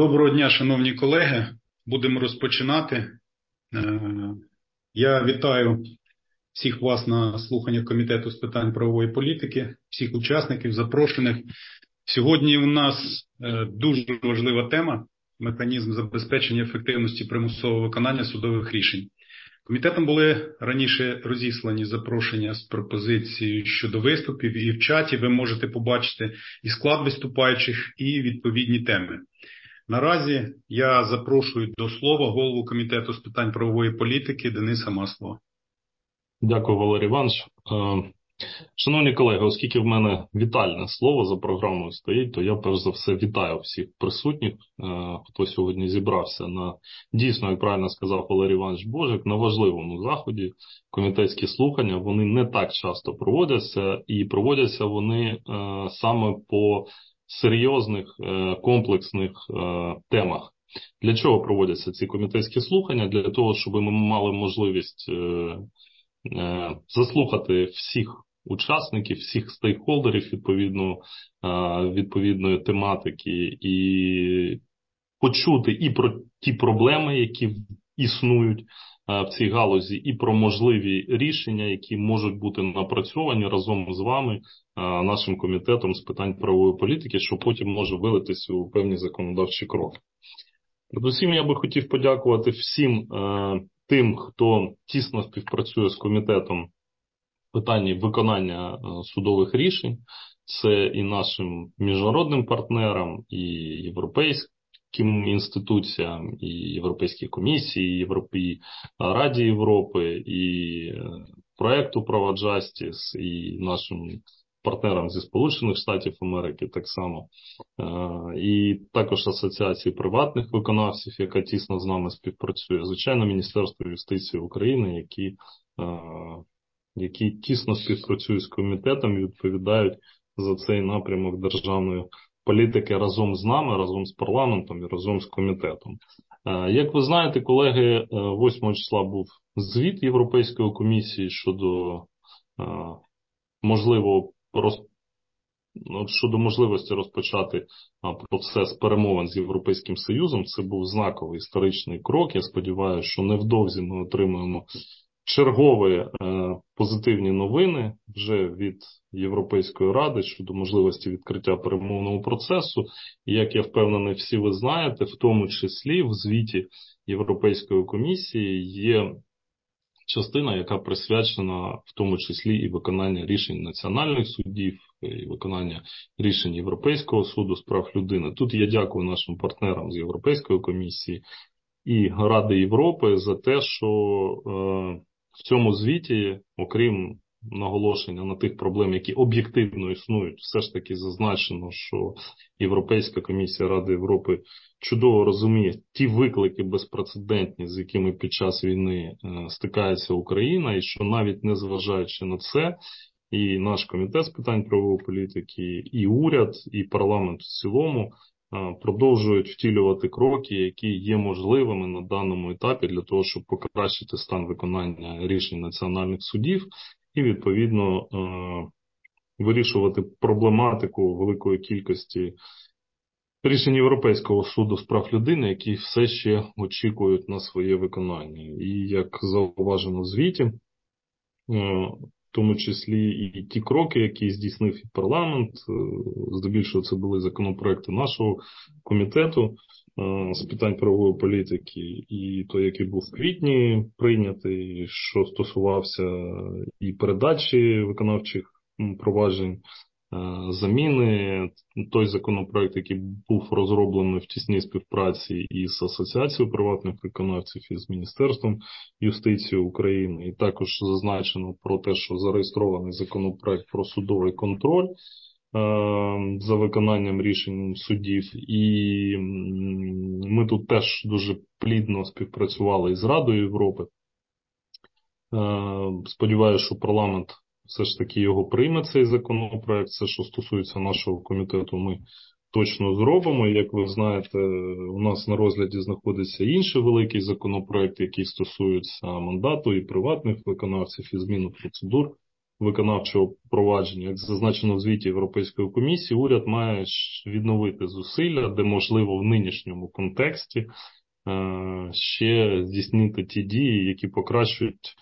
Доброго дня, шановні колеги. Будемо розпочинати. Е, Я вітаю всіх вас на слуханнях Комітету з питань правової політики, всіх учасників, запрошених. Сьогодні у нас дуже важлива тема – механізм забезпечення ефективності примусового виконання судових рішень. Комітетом були раніше розіслані запрошення з пропозицією щодо виступів, і в чаті ви можете побачити і склад виступаючих, і відповідні теми. Наразі я запрошую до слова голову Комітету з питань правової політики Дениса Маслова. Дякую, Валерій Іванович. Шановні колеги, оскільки в мене вітальне слово за програмою стоїть, то я перш за все вітаю всіх присутніх, хто сьогодні зібрався на дійсно, як правильно сказав Валерій Іванович Божик, на важливому заході. Комітетські слухання, вони не так часто проводяться, і проводяться вони саме по серйозних комплексних темах. Для чого проводяться ці комітетські слухання? Для того, щоб ми мали можливість заслухати всіх учасників, всіх стейкхолдерів відповідної тематики і почути і про ті проблеми, які існують в цій галузі, і про можливі рішення, які можуть бути напрацьовані разом з вами, нашим комітетом з питань правової політики, що потім може вилитися у певні законодавчі кроки. Передусім, я би хотів подякувати всім тим, хто тісно співпрацює з комітетом в питанні виконання судових рішень. Це і нашим міжнародним партнерам, і європейським інституціям, і Європейській комісії, і Раді Європи, і проекту «Права Джастіс», і нашим партнерам зі Сполучених Штатів Америки так само. І також Асоціації приватних виконавців, яка тісно з нами співпрацює. Звичайно, Міністерство юстиції України, які тісно співпрацюють з комітетом і відповідають за цей напрямок державної політики разом з нами, разом з парламентом і разом з комітетом. Як ви знаєте, колеги, 8 числа був звіт Європейської комісії щодо можливості розпочати процес перемовин з Європейським Союзом. Це був знаковий історичний крок. Я сподіваюся, що невдовзі ми отримаємо чергові позитивні новини вже від Європейської Ради щодо можливості відкриття перемовного процесу. І, як я впевнений, всі ви знаєте, в тому числі в звіті Європейської комісії є частина, яка присвячена в тому числі і виконання рішень національних судів, і виконання рішень Європейського суду з прав людини. Тут я дякую нашим партнерам з Європейської комісії і Ради Європи за те, що в цьому звіті, окрім наголошення на тих проблем, які об'єктивно існують, все ж таки зазначено, що Європейська комісія Ради Європи чудово розуміє ті виклики безпрецедентні, з якими під час війни стикається Україна, і що навіть незважаючи на це, і наш комітет з питань правової політики, і уряд, і парламент в цілому продовжують втілювати кроки, які є можливими на даному етапі для того, щоб покращити стан виконання рішень національних судів і, відповідно, вирішувати проблематику великої кількості рішень Європейського суду з прав людини, які все ще очікують на своє виконання. І, як зауважено в звіті, в тому числі і ті кроки, які здійснив і парламент, здебільшого це були законопроекти нашого комітету з питань правової політики, і той, який був в квітні прийнятий, що стосувався і передачі виконавчих проваджень, заміни, той законопроект, який був розроблений в тісній співпраці із Асоціацією приватних виконавців і з Міністерством юстиції України. І також зазначено про те, що зареєстрований законопроект про судовий контроль за виконанням рішень судів. І ми тут теж дуже плідно співпрацювали із Радою Європи. Сподіваюся, що парламент все ж таки його прийме, цей законопроект. Все, що стосується нашого комітету, ми точно зробимо. Як ви знаєте, у нас на розгляді знаходиться інший великий законопроект, який стосується мандату і приватних виконавців, і зміни процедур виконавчого провадження, як зазначено в звіті Європейської комісії, уряд має відновити зусилля, де можливо в нинішньому контексті ще здійснити ті дії, які покращують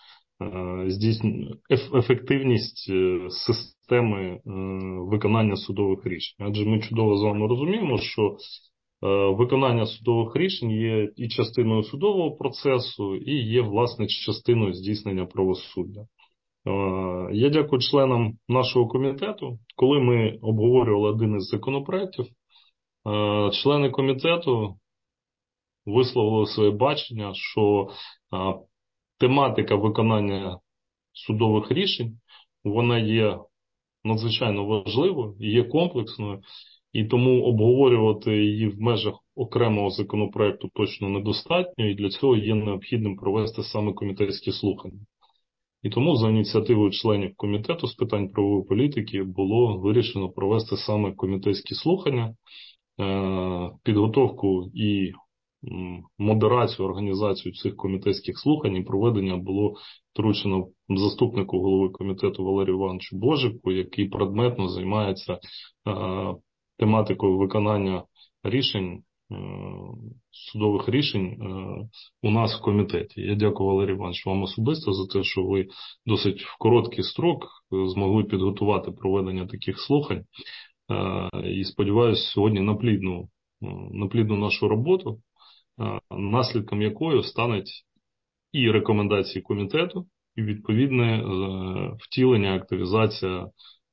ефективність системи виконання судових рішень. Адже ми чудово з вами розуміємо, що виконання судових рішень є і частиною судового процесу, і є, власне, частиною здійснення правосуддя. Я дякую членам нашого комітету. Коли ми обговорювали один із законопроєктів, члени комітету висловили своє бачення, що тематика виконання судових рішень, вона є надзвичайно важливою, є комплексною, і тому обговорювати її в межах окремого законопроекту точно недостатньо, і для цього є необхідним провести саме комітетські слухання. І тому за ініціативою членів комітету з питань правової політики було вирішено провести саме комітетські слухання, підготовку і модерацію, організацію цих комітетських слухань і проведення було доручено заступнику голови комітету Валерію Івановичу Божику, який предметно займається тематикою виконання рішень, судових рішень у нас в комітеті. Я дякую, Валерій Іванович, вам особисто за те, що ви досить в короткий строк змогли підготувати проведення таких слухань. І сподіваюся сьогодні на плідну нашу роботу, наслідком якої стануть і рекомендації комітету, і відповідне втілення, активізація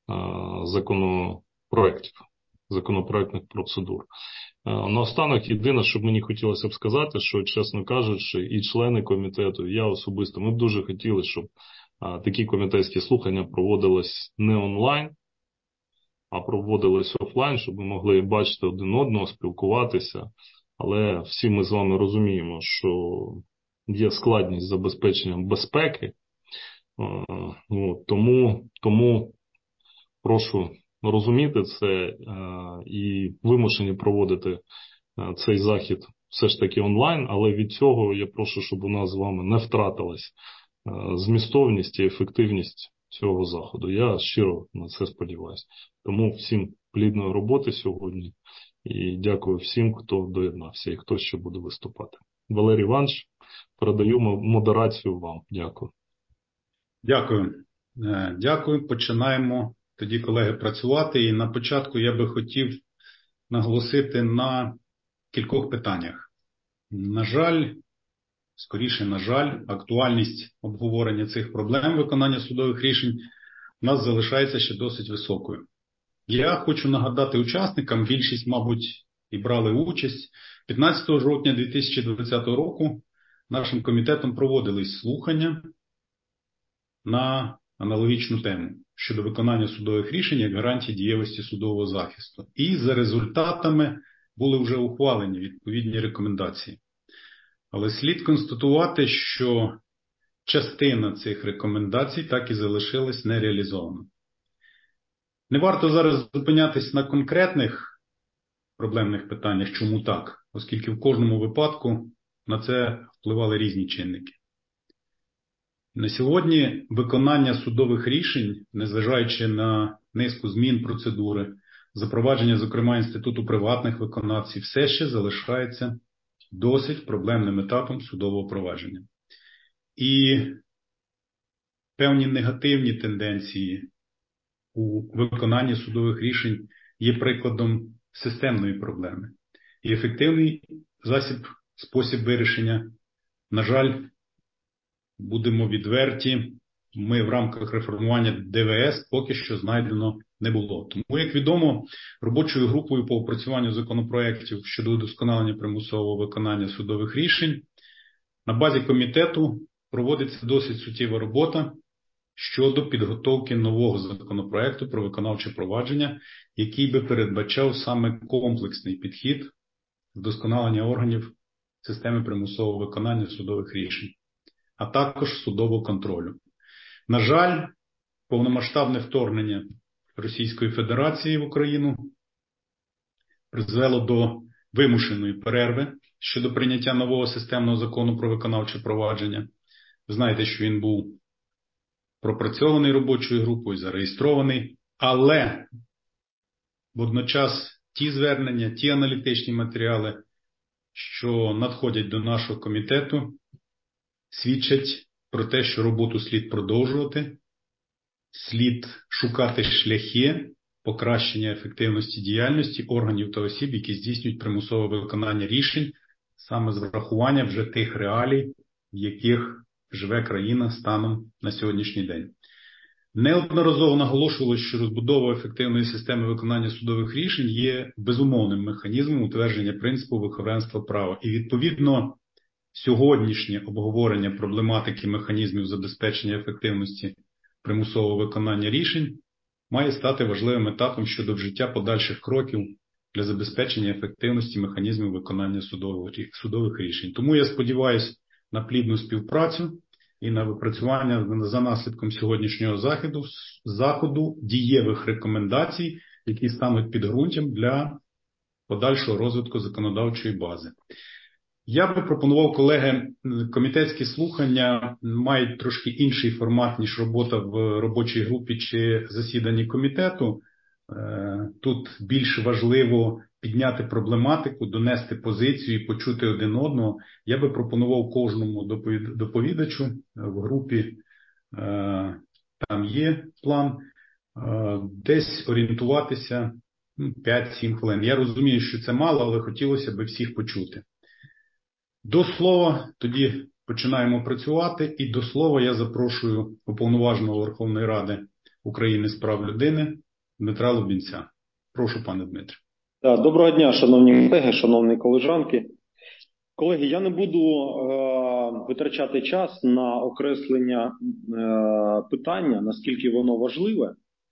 законопроектних процедур. Наостанок, єдине, що мені хотілося б сказати, що, чесно кажучи, і члени комітету, і я особисто, ми б дуже хотіли, щоб такі комітетські слухання проводились не онлайн, а проводились офлайн, щоб ми могли бачити один одного, спілкуватися. Але всі ми з вами розуміємо, що є складність з забезпеченням безпеки. Тому прошу розуміти це і вимушені проводити цей захід все ж таки онлайн, але від цього я прошу, щоб у нас з вами не втратилась змістовність і ефективність цього заходу. Я щиро на це сподіваюся. Тому всім плідної роботи сьогодні і дякую всім, хто доєднався і хто ще буде виступати. Валерій Іванович, передаю модерацію вам. Дякую. Дякую. Починаємо тоді, колеги, працювати. І на початку я би хотів наголосити на кількох питаннях. На жаль, актуальність обговорення цих проблем виконання судових рішень у нас залишається ще досить високою. Я хочу нагадати учасникам, більшість, мабуть, і брали участь, 15 жовтня 2020 року нашим комітетом проводились слухання на аналогічну тему щодо виконання судових рішень як гарантії дієвості судового захисту. І за результатами були вже ухвалені відповідні рекомендації. Але слід констатувати, що частина цих рекомендацій так і залишилась нереалізована. Не варто зараз зупинятись на конкретних проблемних питаннях, чому так, оскільки в кожному випадку на це впливали різні чинники. На сьогодні виконання судових рішень, незважаючи на низку змін процедури, запровадження, зокрема, інституту приватних виконавців, все ще залишається досить проблемним етапом судового провадження. І певні негативні тенденції у виконанні судових рішень є прикладом системної проблеми. І ефективний спосіб вирішення, на жаль, будемо відверті, ми в рамках реформування ДВС поки що знайдено не було. Тому, як відомо, робочою групою по опрацюванню законопроєктів щодо удосконалення примусового виконання судових рішень на базі комітету проводиться досить суттєва робота щодо підготовки нового законопроєкту про виконавче провадження, який би передбачав саме комплексний підхід вдосконалення органів системи примусового виконання судових рішень, а також судового контролю. На жаль, повномасштабне вторгнення Російської Федерації в Україну призвело до вимушеної перерви щодо прийняття нового системного закону про виконавче провадження. Ви знаєте, що він був пропрацьований робочою групою, зареєстрований, але водночас ті звернення, ті аналітичні матеріали, що надходять до нашого комітету, свідчать про те, що роботу слід продовжувати, слід шукати шляхи покращення ефективності діяльності органів та осіб, які здійснюють примусове виконання рішень, саме з врахування вже тих реалій, в яких живе країна станом на сьогоднішній день. Неодноразово наголошувалося, що розбудова ефективної системи виконання судових рішень є безумовним механізмом утвердження принципу верховенства права. І відповідно сьогоднішнє обговорення проблематики механізмів забезпечення ефективності примусового виконання рішень має стати важливим етапом щодо вжиття подальших кроків для забезпечення ефективності механізмів виконання судових рішень. Тому я сподіваюся на плідну співпрацю і на випрацювання за наслідком сьогоднішнього заходу дієвих рекомендацій, які стануть підґрунтям для подальшого розвитку законодавчої бази. Я би пропонував, колеги, комітетські слухання мають трошки інший формат, ніж робота в робочій групі чи засіданні комітету. Тут більш важливо підняти проблематику, донести позицію і почути один одного. Я би пропонував кожному доповідачу в групі, там є план, десь орієнтуватися 5-7 хвилин. Я розумію, що це мало, але хотілося б всіх почути. До слова тоді починаємо працювати, і до слова я запрошую Уповноваженого Верховної Ради України з прав людини Дмитра Лубінця. Прошу, пане Дмитре. Доброго дня, шановні колеги, шановні колежанки. Колеги, я не буду витрачати час на окреслення питання, наскільки воно важливе.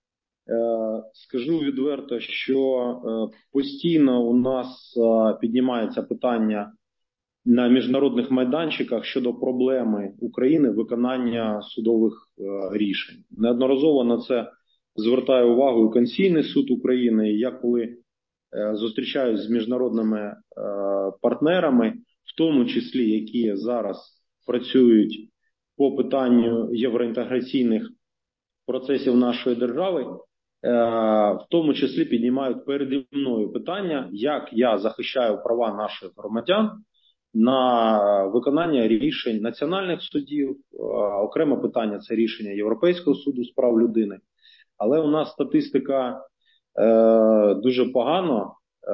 Скажу відверто, що постійно у нас піднімається питання на міжнародних майданчиках щодо проблеми України виконання судових рішень. Неодноразово на це звертає увагу і Конституційний суд України. І я коли зустрічаюсь з міжнародними партнерами, в тому числі, які зараз працюють по питанню євроінтеграційних процесів нашої держави, в тому числі піднімають переді мною питання, як я захищаю права наших громадян на виконання рішень національних судів. Окреме питання – це рішення Європейського суду з прав людини. Але у нас статистика дуже погано,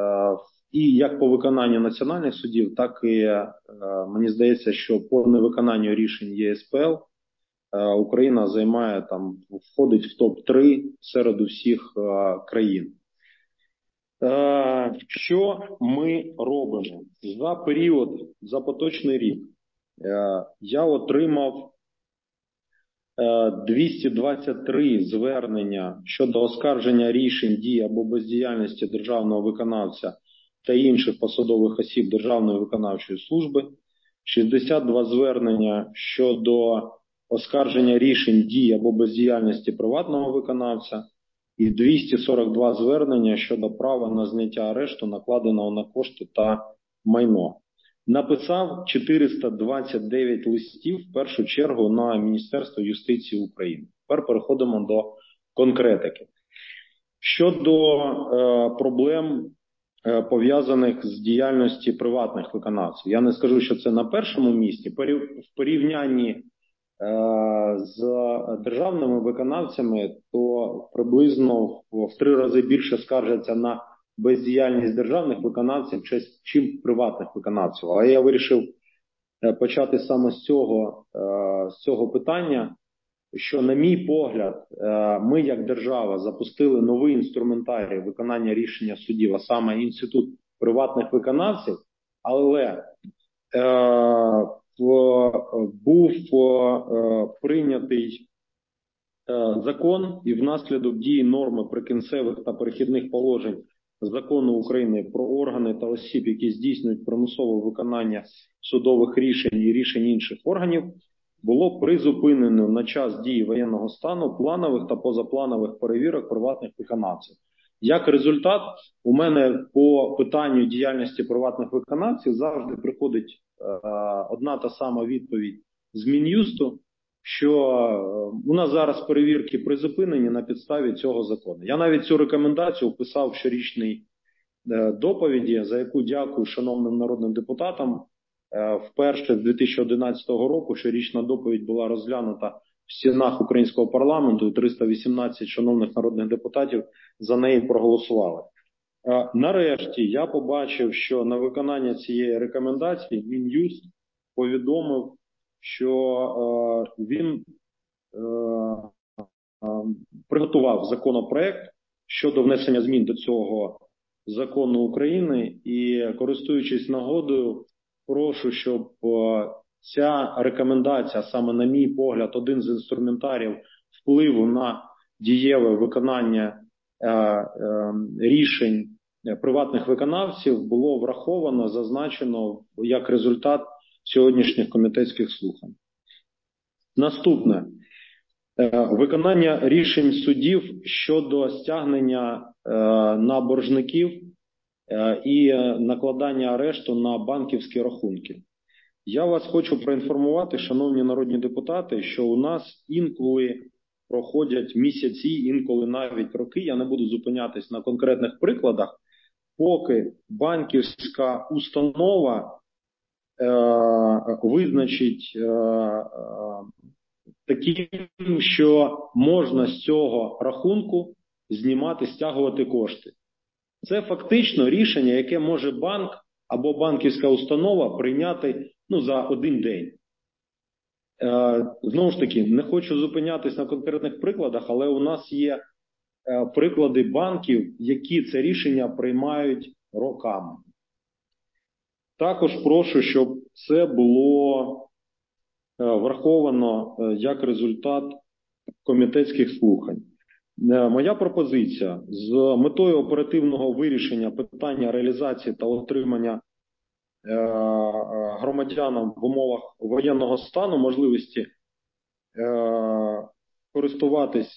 і як по виконанню національних судів, так і, мені здається, що по невиконанню рішень ЄСПЛ Україна входить в топ-3 серед усіх країн. Що ми робимо? За поточний рік я отримав 223 звернення щодо оскарження рішень дій або бездіяльності державного виконавця та інших посадових осіб Державної виконавчої служби, 62 звернення щодо оскарження рішень дій або бездіяльності приватного виконавця і 242 звернення щодо права на зняття арешту, накладеного на кошти та майно. Написав 429 листів, в першу чергу, на Міністерство юстиції України. Тепер переходимо до конкретики. Щодо проблем, пов'язаних з діяльністю приватних виконавців. Я не скажу, що це на першому місці. В порівнянні з державними виконавцями, то приблизно в 3 рази більше скаржаться на бездіяльність державних виконавців, чим приватних виконавців. Але я вирішив почати саме з цього питання, що, на мій погляд, ми як держава запустили новий інструментарій виконання рішення судів, а саме інститут приватних виконавців, але був прийнятий закон, і внаслідок дії норми прикінцевих та перехідних положень Закону України про органи та осіб, які здійснюють примусове виконання судових рішень і рішень інших органів, було призупинено на час дії воєнного стану планових та позапланових перевірок приватних виконавців. Як результат, у мене по питанню діяльності приватних виконавців завжди приходить одна та сама відповідь з Мін'юсту, що у нас зараз перевірки призупинені на підставі цього закону. Я навіть цю рекомендацію вписав в щорічній доповіді, за яку дякую шановним народним депутатам. Вперше з 2011 року щорічна доповідь була розглянута в стінах українського парламенту, і 318 шановних народних депутатів за неї проголосували. Нарешті я побачив, що на виконання цієї рекомендації Мін'юст повідомив, що він приготував законопроект щодо внесення змін до цього закону України, і, користуючись нагодою, прошу, щоб ця рекомендація, саме на мій погляд, один з інструментарів впливу на дієве виконання рішень приватних виконавців, було враховано, зазначено як результат сьогоднішніх комітетських слухань. Наступне. Виконання рішень судів щодо стягнення на боржників і накладання арешту на банківські рахунки. Я вас хочу проінформувати, шановні народні депутати, що у нас інколи проходять місяці, інколи навіть роки, я не буду зупинятись на конкретних прикладах, поки банківська установа визначить таким, що можна з цього рахунку знімати, стягувати кошти. Це фактично рішення, яке може банк або банківська установа прийняти за один день. Знову ж таки, не хочу зупинятись на конкретних прикладах, але у нас є приклади банків, які це рішення приймають роками. Також прошу, щоб це було враховано як результат комітетських слухань. Моя пропозиція: з метою оперативного вирішення питання реалізації та отримання громадянам в умовах воєнного стану можливості користуватись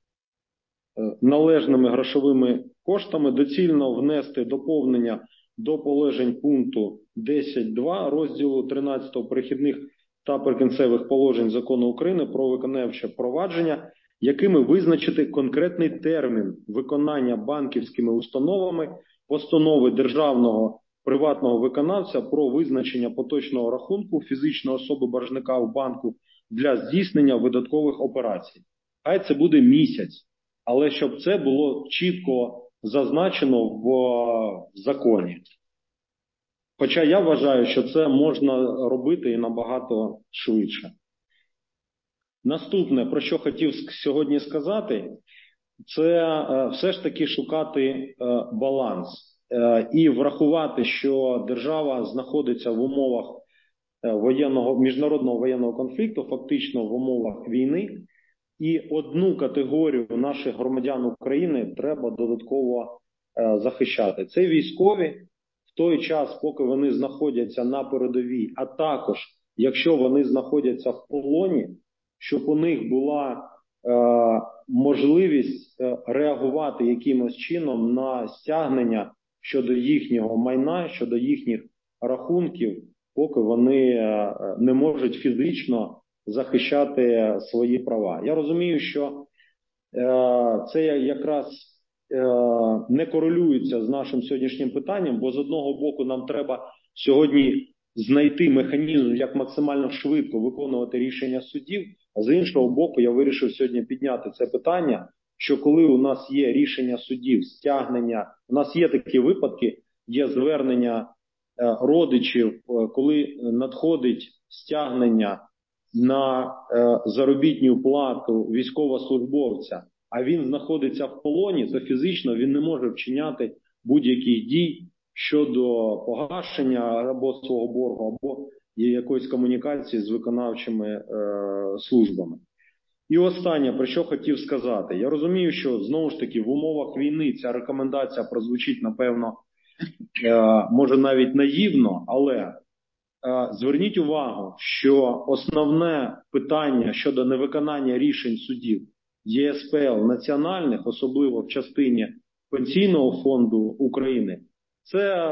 належними грошовими коштами, доцільно внести доповнення до положень пункту 10.2 розділу 13 перехідних та прикінцевих положень Закону України про виконавче провадження, якими визначити конкретний термін виконання банківськими установами постанови державного приватного виконавця про визначення поточного рахунку фізичної особи боржника в банку для здійснення видаткових операцій. Хай це буде місяць, але щоб це було чітко зазначено в законі. Хоча я вважаю, що це можна робити і набагато швидше. Наступне, про що хотів сьогодні сказати, це все ж таки шукати баланс і врахувати, що держава знаходиться в умовах міжнародного воєнного конфлікту, фактично в умовах війни, і одну категорію наших громадян України треба додатково захищати. Це військові в той час, поки вони знаходяться на передовій, а також, якщо вони знаходяться в полоні, щоб у них була можливість реагувати якимось чином на стягнення щодо їхнього майна, щодо їхніх рахунків, поки вони не можуть фізично захищати свої права. Я розумію, що це якраз не корелюється з нашим сьогоднішнім питанням, бо з одного боку нам треба сьогодні знайти механізм, як максимально швидко виконувати рішення судів, а з іншого боку я вирішив сьогодні підняти це питання, що коли у нас є рішення судів, стягнення, у нас є такі випадки, є звернення родичів, коли надходить стягнення на заробітну плату військовослужбовця, а він знаходиться в полоні, то фізично він не може вчиняти будь-яких дій щодо погашення або свого боргу, або якоїсь комунікації з виконавчими службами. І останнє, про що хотів сказати. Я розумію, що, знову ж таки, в умовах війни ця рекомендація прозвучить, напевно, може навіть наївно, але зверніть увагу, що основне питання щодо невиконання рішень судів ЄСПЛ національних, особливо в частині Пенсійного фонду України, це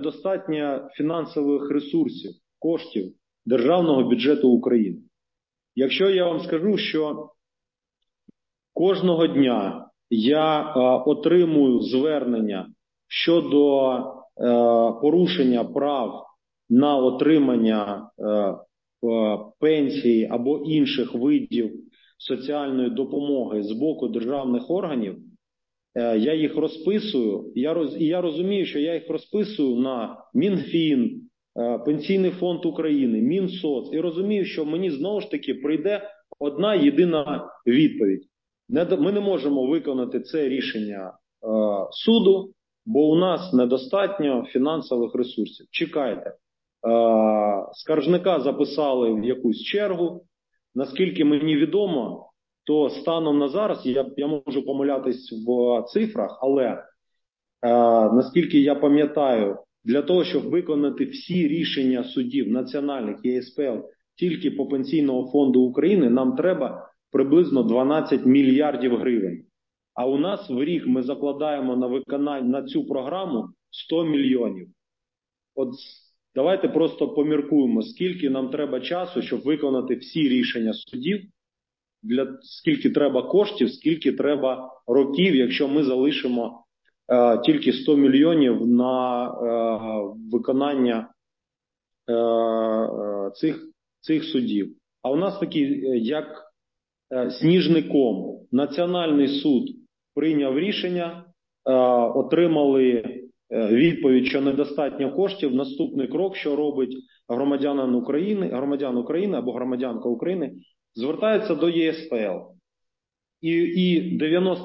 недостатньо фінансових ресурсів, коштів державного бюджету України. Якщо я вам скажу, що кожного дня я отримую звернення щодо порушення прав на отримання пенсії або інших видів соціальної допомоги з боку державних органів, я їх розписую, і я розумію, що я їх розписую на Мінфін, Пенсійний фонд України, Мінсоц, і розумію, що мені знову ж таки прийде одна єдина відповідь. Ми не можемо виконати це рішення суду, бо у нас недостатньо фінансових ресурсів. Чекайте. Скаржника записали в якусь чергу. Наскільки мені відомо, то станом на зараз, я можу помилятись в цифрах, але наскільки я пам'ятаю, для того, щоб виконати всі рішення судів національних і ЄСПЛ тільки по Пенсійного фонду України, нам треба приблизно 12 мільярдів гривень. А у нас в рік ми закладаємо на виконання на цю програму 100 мільйонів. От давайте просто поміркуємо, скільки нам треба часу, щоб виконати всі рішення судів, скільки треба коштів, скільки треба років, якщо ми залишимо тільки 100 мільйонів на виконання цих судів. А у нас такий, як сніжний ком. Національний суд прийняв рішення, отримали відповідь, що недостатньо коштів. Наступний крок, що робить громадян України або громадянка України, звертається до ЄСПЛ. І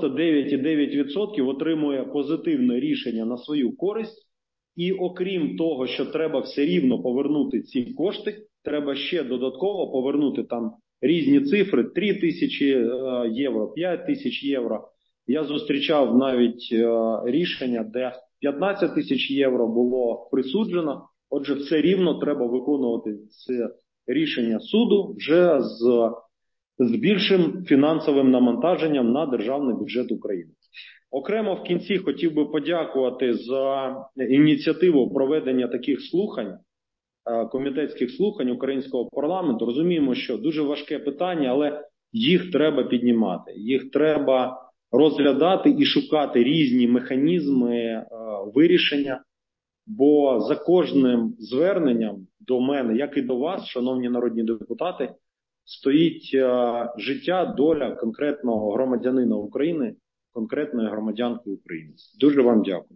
99,9% отримує позитивне рішення на свою користь. І окрім того, що треба все рівно повернути ці кошти, треба ще додатково повернути там різні цифри, 3 тисячі євро, 5 тисяч євро. Я зустрічав навіть рішення, де 15 тисяч євро було присуджено. Отже, все рівно треба виконувати це рішення суду вже з більшим фінансовим навантаженням на державний бюджет України. Окремо в кінці хотів би подякувати за ініціативу проведення таких слухань, комітетських слухань українського парламенту. Розуміємо, що дуже важке питання, але їх треба піднімати, їх треба розглядати і шукати різні механізми вирішення, бо за кожним зверненням до мене, як і до вас, шановні народні депутати, стоїть життя, доля конкретного громадянина України, конкретної громадянки України. Дуже вам дякую.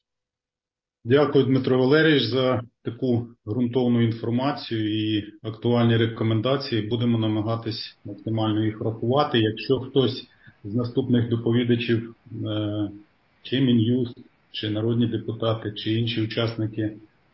Дякую, Дмитро Валерійович, за таку ґрунтовну інформацію і актуальні рекомендації. Будемо намагатись максимально їх врахувати. Якщо хтось з наступних доповідачів, чи Мін'юст, чи народні депутати, чи інші учасники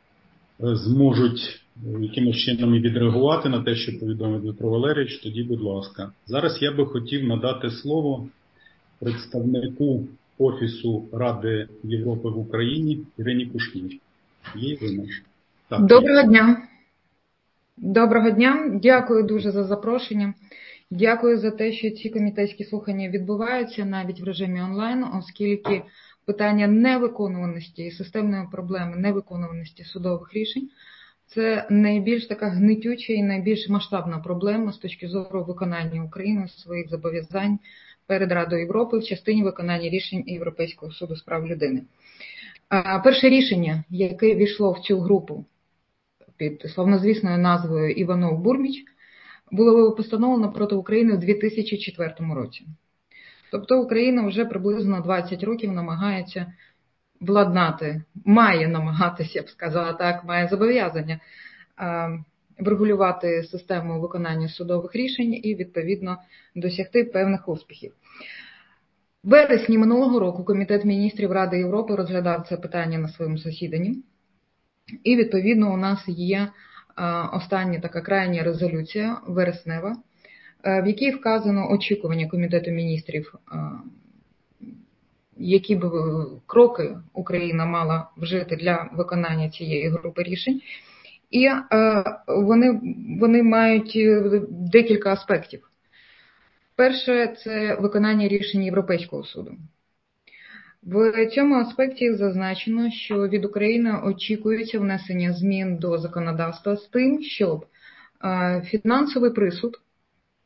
зможуть якимось чином і відреагувати на те, що повідомив Дмитро Валерійович, тоді, будь ласка. Зараз я би хотів надати слово представнику Офісу Ради Європи в Україні Ірині Кушнір. Є Ірина? Так. Доброго дня. Доброго дня. Дякую дуже за запрошення. Дякую за те, що ці комітетські слухання відбуваються навіть в режимі онлайн, оскільки питання невиконуваності і системної проблеми невиконуваності судових рішень – це найбільш така гнетюча і найбільш масштабна проблема з точки зору виконання України своїх зобов'язань перед Радою Європи в частині виконання рішень Європейського суду з прав людини. Перше рішення, яке війшло в цю групу під славнозвісною назвою Іванов-Бурміч, було постановлено проти України у 2004 році. Тобто Україна вже приблизно 20 років намагається владнати, має намагатися, я б сказала так, має зобов'язання врегулювати систему виконання судових рішень і, відповідно, досягти певних успіхів. В вересні минулого року Комітет міністрів Ради Європи розглядав це питання на своєму засіданні. І, відповідно, у нас є остання така крайня резолюція, вереснева, в якій вказано очікування Комітету міністрів, які б кроки Україна мала вжити для виконання цієї групи рішень. І вони мають декілька аспектів. Перше – це виконання рішень Європейського суду. В цьому аспекті зазначено, що від України очікується внесення змін до законодавства з тим, щоб фінансовий присуд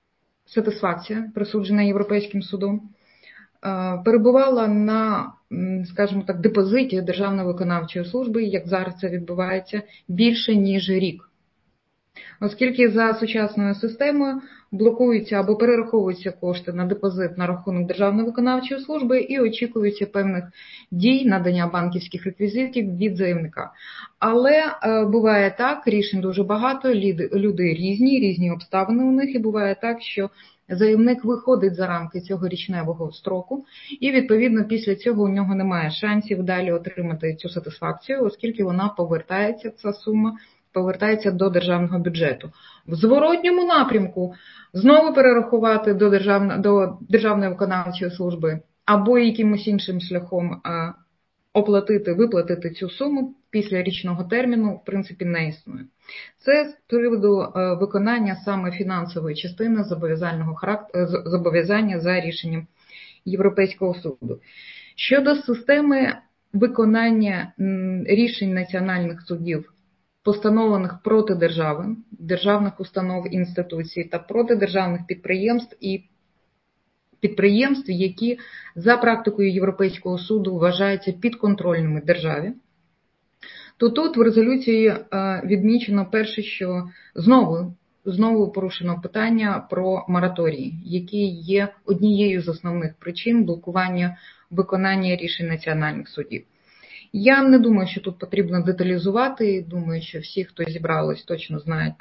сатисфакція, присуджена Європейським судом, перебувала на, скажімо так, депозиті Державної виконавчої служби, як зараз це відбувається, більше ніж рік. Оскільки за сучасною системою блокуються або перераховуються кошти на депозит на рахунок Державної виконавчої служби і очікуються певних дій надання банківських реквізитів від заявника. Але буває так, рішень дуже багато, люди різні обставини у них, і буває так, що заявник виходить за рамки цього річневого строку, і, відповідно, після цього у нього немає шансів далі отримати цю сатисфакцію, оскільки вона повертається, ця сума, повертається до державного бюджету. В зворотньому напрямку знову перерахувати до Державної виконавчої служби або якимось іншим шляхом виплатити цю суму після річного терміну, в принципі, не існує. Це з приводу виконання саме фінансової частини зобов'язання за рішенням Європейського суду. Щодо системи виконання рішень національних судів, постановлених проти держави, державних установ, інституцій та проти державних підприємств, які за практикою Європейського суду вважаються підконтрольними державі, то тут в резолюції відмічено перше, що знову порушено питання про мораторії, які є однією з основних причин блокування виконання рішень національних судів. Я не думаю, що тут потрібно деталізувати. Думаю, що всі, хто зібрались, точно знають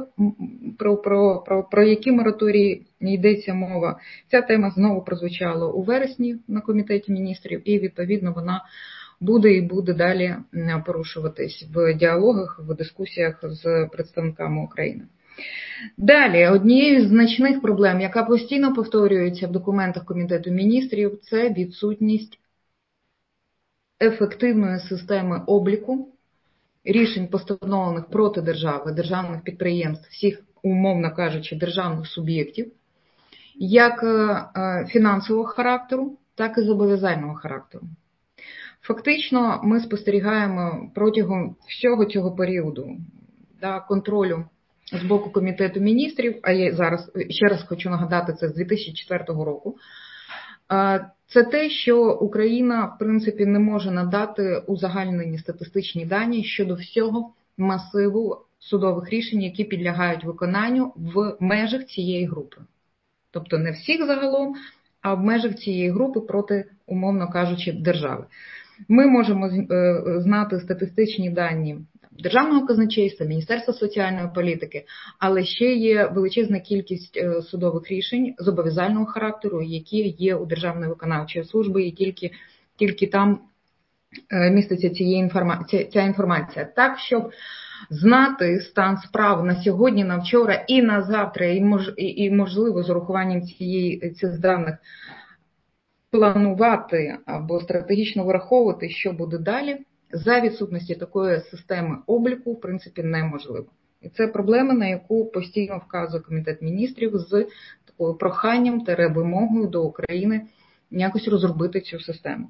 про які мораторії йдеться мова. Ця тема знову прозвучала у вересні на Комітеті міністрів, і, відповідно, вона буде далі порушуватись в діалогах, в дискусіях з представниками України. Далі, однією з значних проблем, яка постійно повторюється в документах Комітету міністрів, це відсутність ефективної системи обліку рішень, постановлених проти держави, державних підприємств, всіх, умовно кажучи, державних суб'єктів, як фінансового характеру, так і зобов'язального характеру. Фактично, ми спостерігаємо протягом всього цього періоду контролю з боку Комітету міністрів, а я зараз ще раз хочу нагадати, це з 2004 року, це те, що Україна, в принципі, не може надати узагальнені статистичні дані щодо всього масиву судових рішень, які підлягають виконанню в межах цієї групи. Тобто не всіх загалом, а в межах цієї групи проти, умовно кажучи, держави. Ми можемо знати статистичні дані Державного казначейства, Міністерства соціальної політики, але ще є величезна кількість судових рішень зобов'язального характеру, які є у Державної виконавчої служби, і тільки там міститься ця інформація. Так, щоб знати стан справ на сьогодні, на вчора і на завтра, і можливо, з урахуванням цих даних планувати або стратегічно враховувати, що буде далі, за відсутності такої системи обліку, в принципі, неможливо. І це проблема, на яку постійно вказує Комітет міністрів з такою проханням та вимогою до України якось розробити цю систему.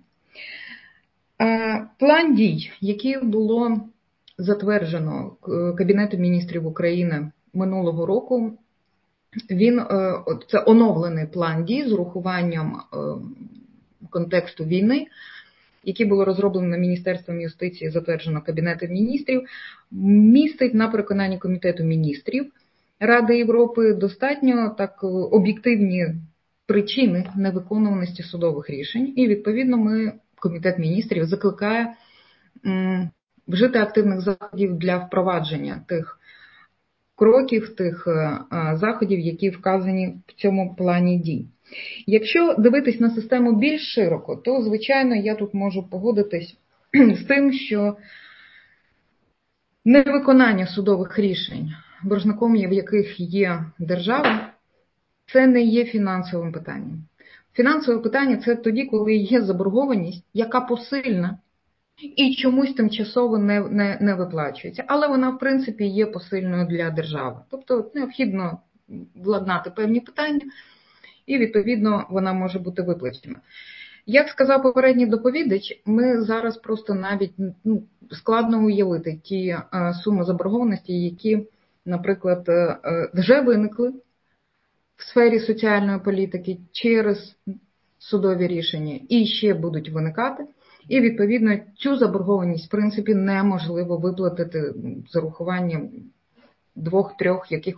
План дій, який було затверджено Кабінетом міністрів України минулого року, це оновлений план дій з урахуванням контексту війни, який було розроблено Міністерством юстиції, затверджено Кабінетом міністрів, містить на переконанні Комітету міністрів Ради Європи достатньо так об'єктивні причини невиконуваності судових рішень. І, відповідно, Комітет міністрів закликає вжити активних заходів для впровадження тих кроків, тих заходів, які вказані в цьому плані дій. Якщо дивитись на систему більш широко, то, звичайно, я тут можу погодитись з тим, що невиконання судових рішень, боржником в яких є держава, це не є фінансовим питанням. Фінансове питання – це тоді, коли є заборгованість, яка посильна і чомусь тимчасово не виплачується. Але вона, в принципі, є посильною для держави. Тобто необхідно владнати певні питання, і, відповідно, вона може бути виплачена. Як сказав попередній доповідач, ми зараз просто навіть складно уявити ті суми заборгованості, які, наприклад, вже виникли в в сфері соціальної політики через судові рішення і ще будуть виникати. І, відповідно, цю заборгованість, в принципі, неможливо виплатити з урахуванням 2-3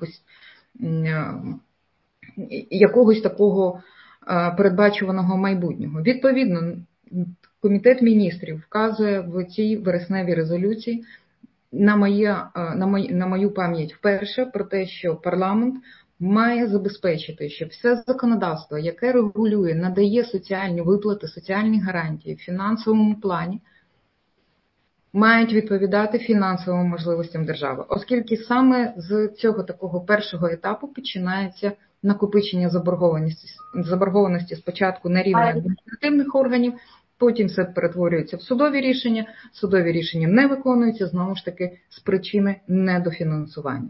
якогось такого передбачуваного майбутнього. Відповідно, Комітет міністрів вказує в цій вересневій резолюції на мою пам'ять вперше про те, що парламент має забезпечити, щоб все законодавство, яке регулює, надає соціальні виплати, соціальні гарантії в фінансовому плані, мають відповідати фінансовим можливостям держави. Оскільки саме з цього такого першого етапу починається накопичення заборгованості спочатку на рівні адміністративних органів, потім все перетворюється в судові рішення не виконуються, знову ж таки, з причини недофінансування.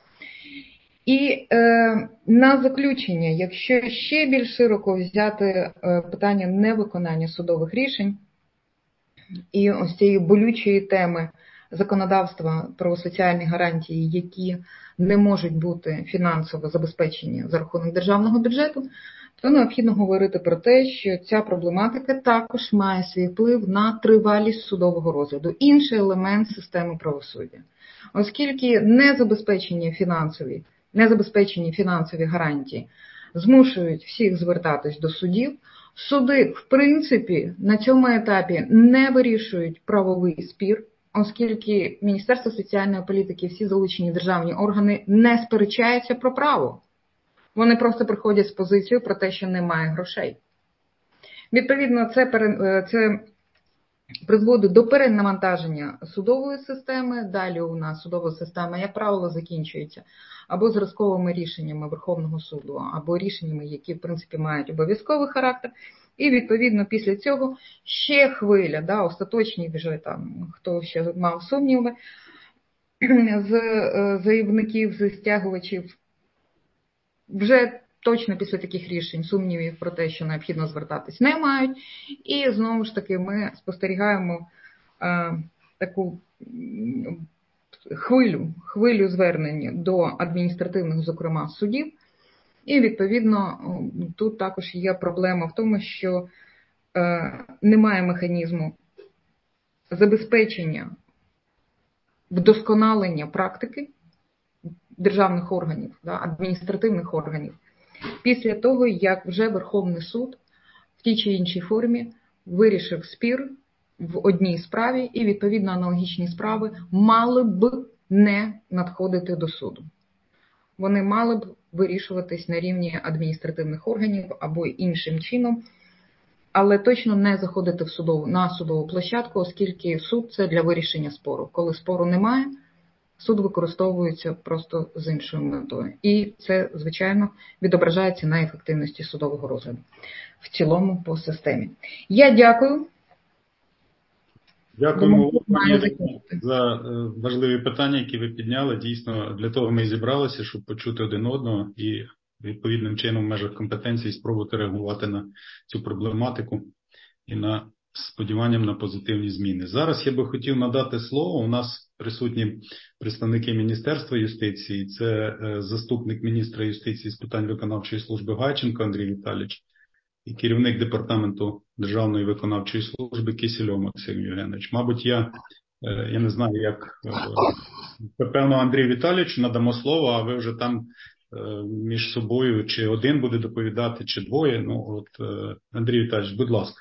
І на заключення, якщо ще більш широко взяти питання невиконання судових рішень і ось цієї болючої теми законодавства про соціальні гарантії, які не можуть бути фінансово забезпечені за рахунок державного бюджету, то необхідно говорити про те, що ця проблематика також має свій вплив на тривалість судового розгляду, інший елемент системи правосуддя. Оскільки незабезпечені фінансові гарантії змушують всіх звертатись до судів, суди, в принципі, на цьому етапі не вирішують правовий спір, оскільки Міністерство соціальної політики і всі залучені державні органи не сперечаються про право. Вони просто приходять з позицією про те, що немає грошей. Відповідно, це призводить до перенавантаження судової системи. Далі у нас судова система, як правило, закінчується або зразковими рішеннями Верховного суду, або рішеннями, які, в принципі, мають обов'язковий характер. І, відповідно, після цього ще хвиля, остаточні вже там, хто ще мав сумніви, з заявників, з стягувачів, вже точно після таких рішень сумнівів про те, що необхідно звертатись, не мають. І, знову ж таки, ми спостерігаємо таку хвилю звернень до адміністративних, зокрема, судів. І, відповідно, тут також є проблема в тому, що немає механізму забезпечення вдосконалення практики державних органів, адміністративних органів, після того, як вже Верховний суд в тій чи іншій формі вирішив спір в одній справі, і, відповідно, аналогічні справи мали б не надходити до суду. Вони мали б вирішуватись на рівні адміністративних органів або іншим чином, але точно не заходити на судову площадку, оскільки суд – це для вирішення спору. Коли спору немає, суд використовується просто з іншою метою. І це, звичайно, відображається на ефективності судового розгляду. В цілому по системі. Я дякую. Дякуємо за важливі питання, які ви підняли. Дійсно, для того ми і зібралися, щоб почути один одного і відповідним чином в межах компетенції спробувати реагувати на цю проблематику і на сподіванням на позитивні зміни. Зараз я би хотів надати слово. У нас присутні представники Міністерства юстиції. Це заступник міністра юстиції з питань виконавчої служби Гайченко Андрій Віталійович і керівник департаменту Державної виконавчої служби Кисельов Максим Євгенович. Мабуть, я не знаю, як певно Андрію Віталійовичу надамо слово, а ви вже там між собою чи один буде доповідати, чи двоє. Андрій Віталійович, будь ласка.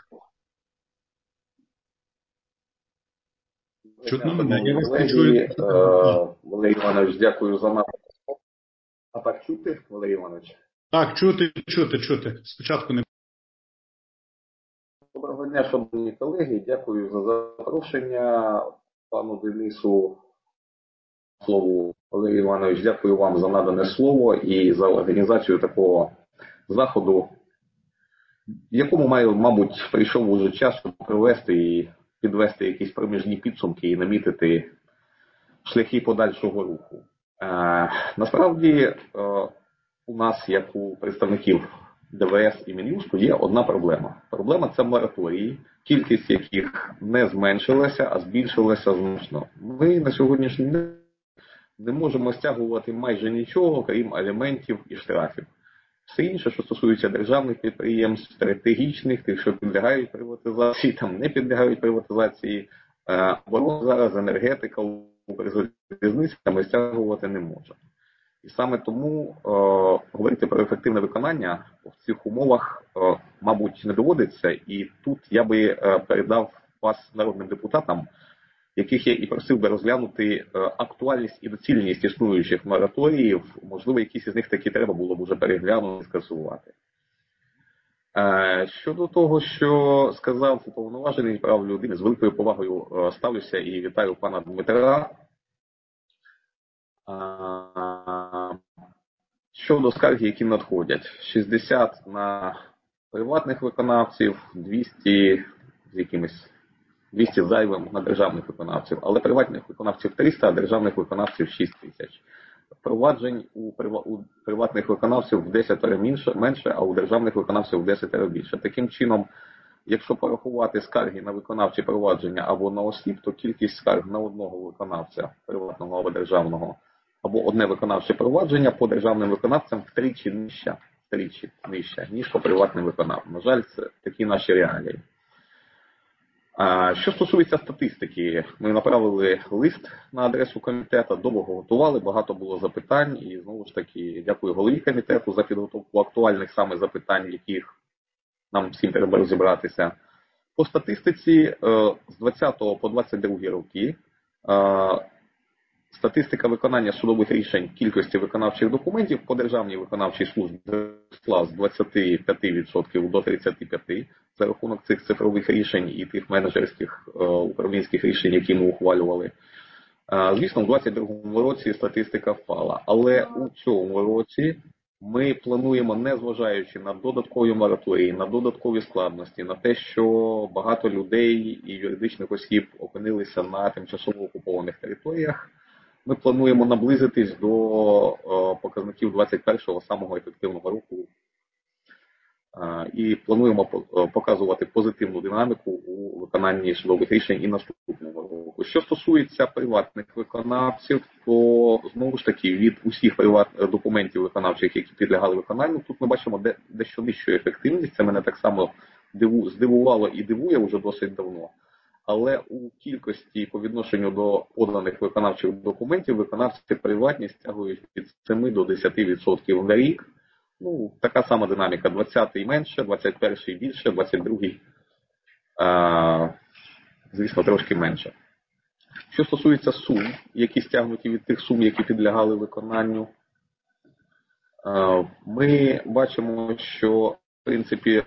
Чутно мене? Я вас не чую. Валерій Іванович, дякую за нас. А так чути, Валерій Іванович? Так, чути. Спочатку не... Доброго дня, шановні колеги. Дякую за запрошення пану Денису. Слову, Валерій Іванович, дякую вам за надане слово і за організацію такого заходу, якому, мабуть, прийшов уже час, щоб провести і підвести якісь проміжні підсумки і намітити шляхи подальшого руху. Насправді, у нас, як у представників ДВС і Мін'юсту, є одна проблема. Проблема – це мораторії, кількість яких не зменшилася, а збільшилася значно. Ми на сьогоднішній день не можемо стягувати майже нічого, крім аліментів і штрафів. все інше, що стосується державних підприємств, стратегічних, тих, що підлягають приватизації, там не підлягають приватизації, оборона зараз, енергетика, Укрзалізниця ми стягувати не можемо. І саме тому говорити про ефективне виконання в цих умовах, мабуть, не доводиться. І тут я би передав вас народним депутатам, яких я і просив би розглянути актуальність і доцільність існуючих мораторіїв. Можливо, якісь із них таки треба було б вже переглянути і скасувати. Щодо того, що сказав уповноважений прав людини, з великою повагою ставлюся і вітаю пана Дмитра. Щодо скарги, які надходять, 60 на приватних виконавців, 200 з якимось 200 зайвим на державних виконавців, але приватних виконавців 300, а державних виконавців 6 тисяч. Проваджень у приватних виконавців в 10 менше, а у державних виконавців в 10 більше. Таким чином, якщо порахувати скарги на виконавчі провадження або на осіб, то кількість скарг на одного виконавця, приватного або державного, або одне виконавче провадження по державним виконавцям втричі нижча, ніж по приватним виконавцям. На жаль, це такі наші реалії. Що стосується статистики, ми направили лист на адресу комітету, довго готували, багато було запитань і знову ж таки дякую голові комітету за підготовку актуальних саме запитань, яких нам всім треба розібратися. По статистиці з 20 по 22 роки статистика виконання судових рішень кількості виконавчих документів по державній виконавчій службі зросла з 25% до 35% за рахунок цих цифрових рішень і тих менеджерських управлінських рішень, які ми ухвалювали. Звісно, в 2022 році статистика впала, але у цьому році ми плануємо, незважаючи на додаткові мораторії, на додаткові складності, на те, що багато людей і юридичних осіб опинилися на тимчасово окупованих територіях, ми плануємо наблизитись до показників 21-го самого ефективного року і плануємо показувати позитивну динаміку у виконанні судових рішень і наступного року. Що стосується приватних виконавців, то знову ж таки від усіх документів виконавчих, які підлягали виконанню, тут ми бачимо дещо нижчу ефективність. Це мене так само здивувало і дивує вже досить давно. Але у кількості по відношенню до поданих виконавчих документів виконавці приватні стягують від 7 до 10% на рік. Ну, така сама динаміка. 20-й менше, 21-й більше, 22-й, звісно, трошки менше. Що стосується сум, які стягнуті від тих сум, які підлягали виконанню, ми бачимо, що, в принципі,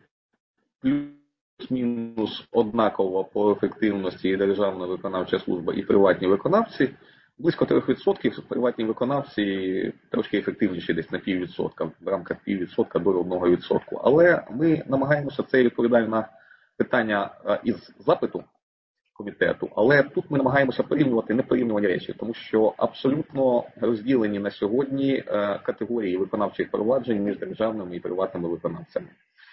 плюс-мінус однаково по ефективності і Державна виконавча служба, і приватні виконавці. Близько 3%, приватні виконавці трошки ефективніші, десь на 0,5%, в рамках 0,5% до 1%. Але ми намагаємося, це відповідає на питання із запиту комітету, але тут ми намагаємося порівнювати непорівнювані речі, тому що абсолютно розділені на сьогодні категорії виконавчих проваджень між державними і приватними виконавцями.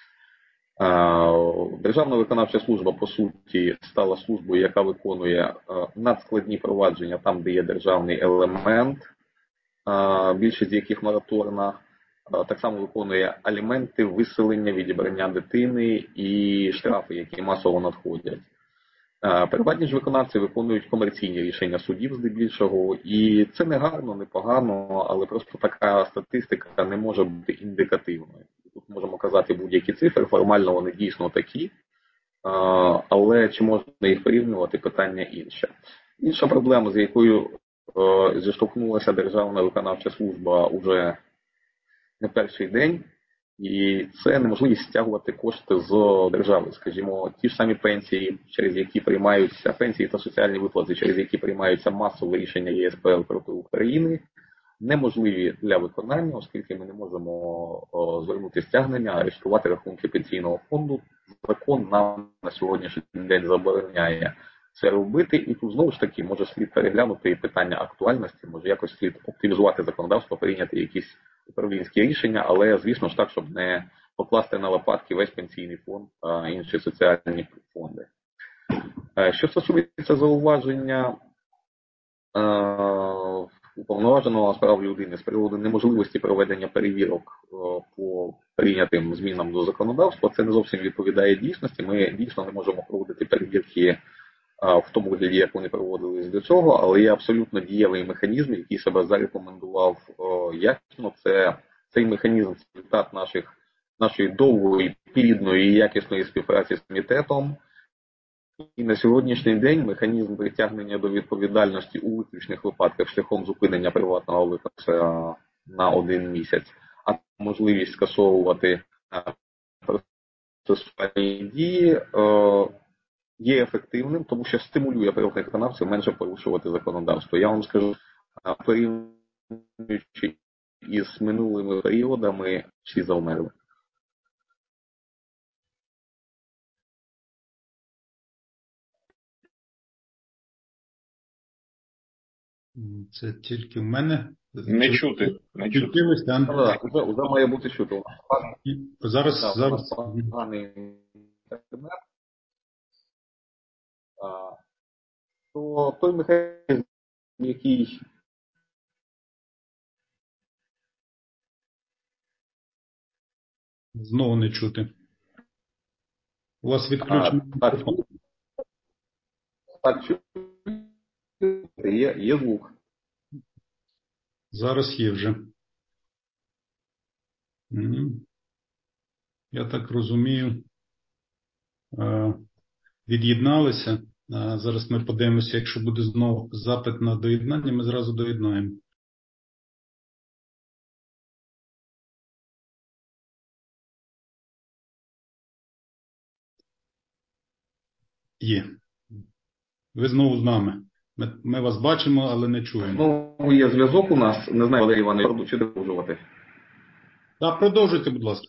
Державна виконавча служба, по суті, стала службою, яка виконує надскладні провадження там, де є державний елемент, більшість з яких мораторна, так само виконує аліменти, виселення, відібрання дитини і штрафи, які масово надходять. Приватні ж виконавці виконують комерційні рішення судів здебільшого, і це не гарно, не погано, але просто така статистика не може бути індикативною. Тут можемо казати будь-які цифри, формально вони дійсно такі, але чи можна їх порівнювати, питання інше. Інша проблема, з якою зіштовхнулася Державна виконавча служба уже не перший день, і це неможливість стягувати кошти з держави. Скажімо, ті ж самі пенсії, через які приймаються, пенсії та соціальні виплати, через які приймаються масове рішення ЄСПЛ проти України, неможливі для виконання, оскільки ми не можемо звернути стягнення, арештувати рахунки пенсійного фонду. Закон нам на сьогоднішній день забороняє це робити, і тут знову ж таки може слід переглянути питання актуальності, може якось слід оптимізувати законодавство, прийняти якісь управлінські рішення, але, звісно ж так, щоб не покласти на лопатки весь пенсійний фонд та інші соціальні фонди. Що стосується зауваження уповноваженого з прав людини з приводу неможливості проведення перевірок по прийнятим змінам до законодавства, це не зовсім відповідає дійсності. Ми дійсно не можемо проводити перевірки в тому вигляді, як вони проводились до цього, але є абсолютно дієвий механізм, який себе зарекомендував якісно. Це цей механізм, це результат нашої довгої, плідної і якісної співпраці з комітетом. І на сьогоднішній день механізм притягнення до відповідальності у виключних випадках шляхом зупинення приватного виконавця на 1 місяць, а можливість скасовувати процесуальні дії є ефективним, тому що стимулює приватних виконавців менше порушувати законодавство. Я вам скажу, порівнюючи із минулими періодами, всі завмерли. Це тільки в мене. Не чути. Уже має бути чути. Зараз. Поганий інтернет. То той механізм, який Знову не чути. У вас відключено. Так, є звук. Зараз є вже. Я так розумію, від'єдналися. Зараз ми подивимося, якщо буде знову запит на доєднання, ми зразу доєднаємо. Є. Ви знову з нами. Ми вас бачимо, але не чуємо. Знову є зв'язок у нас. Не знаю, Валерій Іванович, чи продовжувати. Так, продовжуйте, будь ласка.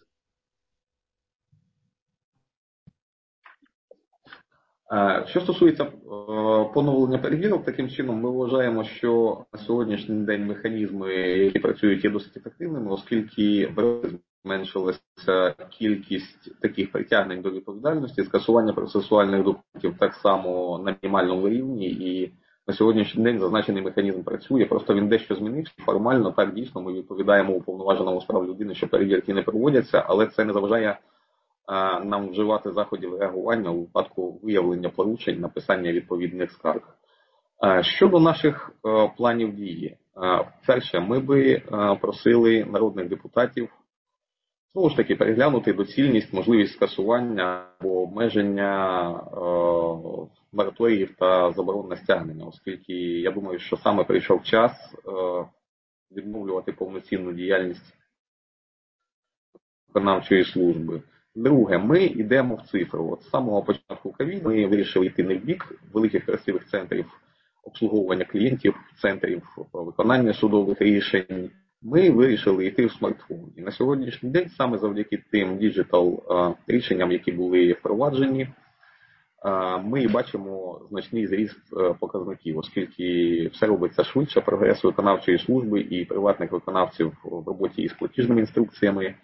Що стосується поновлення перевірок, таким чином ми вважаємо, що на сьогоднішній день механізми, які працюють, є досить ефективними, оскільки зменшилася кількість таких притягнень до відповідальності, скасування процесуальних документів так само на мінімальному рівні, і на сьогоднішній день зазначений механізм працює, просто він дещо змінився. Формально, так, дійсно, ми відповідаємо уповноваженому з прав людини, що перевірки не проводяться, але це не заважає нам вживати заходів реагування у випадку виявлення порушень, написання відповідних скарг. Щодо наших планів дії, перше, ми би просили народних депутатів знову ж таки переглянути доцільність, можливість скасування або обмеження мораторіїв та заборон на стягнення, оскільки я думаю, що саме прийшов час відновлювати повноцінну діяльність виконавчої служби. Друге, ми йдемо в цифру. От з самого початку ковіду ми вирішили йти не в бік великих красивих центрів обслуговування клієнтів, центрів виконання судових рішень. Ми вирішили йти в смартфон. І на сьогоднішній день саме завдяки тим діджитал рішенням, які були впроваджені, ми бачимо значний зріст показників, оскільки все робиться швидше, прогрес виконавчої служби і приватних виконавців в роботі із платіжними інструкціями,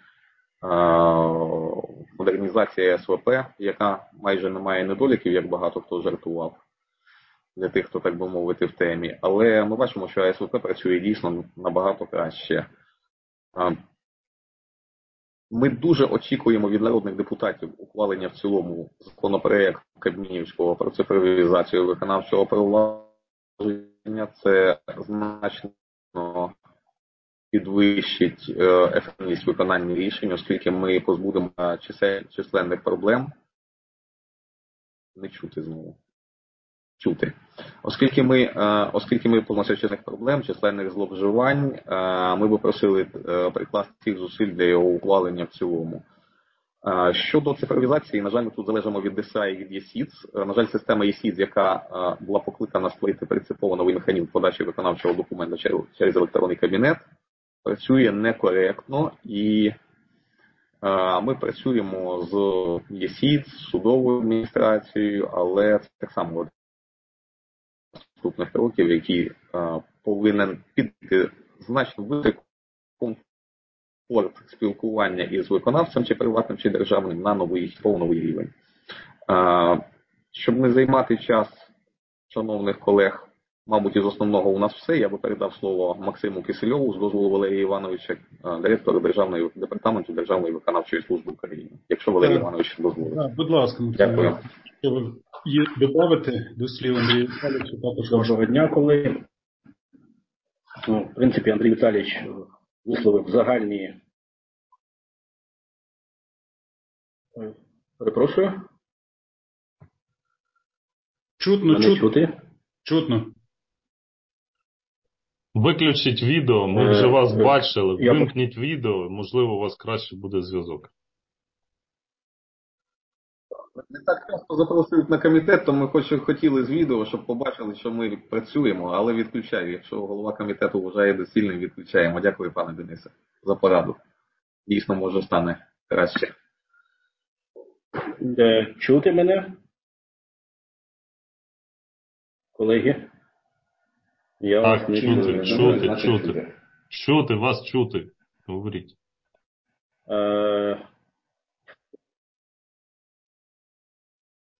модернізація СВП, яка майже не має недоліків, як багато хто жартував, для тих, хто, так би мовити, в темі. Але ми бачимо, що СВП працює дійсно набагато краще. Ми дуже очікуємо від народних депутатів ухвалення в цілому законопроекту Кабмінівського про цифровізацію виконавчого провадження. Це значно підвищить ефективність виконання рішень, оскільки ми позбудемо численних проблем. Не чути знову. Чути. Оскільки ми позбудемося численних проблем, численних зловживань, ми би просили прикласти всіх зусиль для його ухвалення в цілому. Щодо цифровізації, на жаль, ми тут залежимо від ДСА і від ЄСІДС. На жаль, система ЄСІДС, яка була покликана створити принципово новий механізм подачі виконавчого документу через електронний кабінет, працює некоректно, і ми працюємо з ЄСІДС, з судовою адміністрацією, але це так само наступних кроків, які повинен піти значно високий комфорт спілкування із виконавцем, чи приватним, чи державним, на новий рівень. Щоб не займати час шановних колег мабуть, із основного у нас все. Я би передав слово Максиму Кисельову з дозволу Валерія Івановича, директору департаменту Державної виконавчої служби України. Якщо Валерій Іванович дозволить. Будь ласка, дякую. Що ви додати до слів Андрія Віталійовича? Доброго дня, колеги. В принципі, Андрій Віталійович висловив загальні. Перепрошую. Чутно. Виключіть відео, ми вже вас бачили. Вимкніть відео, можливо, у вас краще буде зв'язок. Не так часто запрошують на комітет, то ми хотіли з відео, щоб побачили, що ми працюємо, але відключаю. Якщо голова комітету вважає доцільним, відключаємо. Дякую, пане Денисе, за пораду. Дійсно, може, стане краще. Чути мене? Колеги? Я так, вас чути. Чути, вас чути. Говоріть.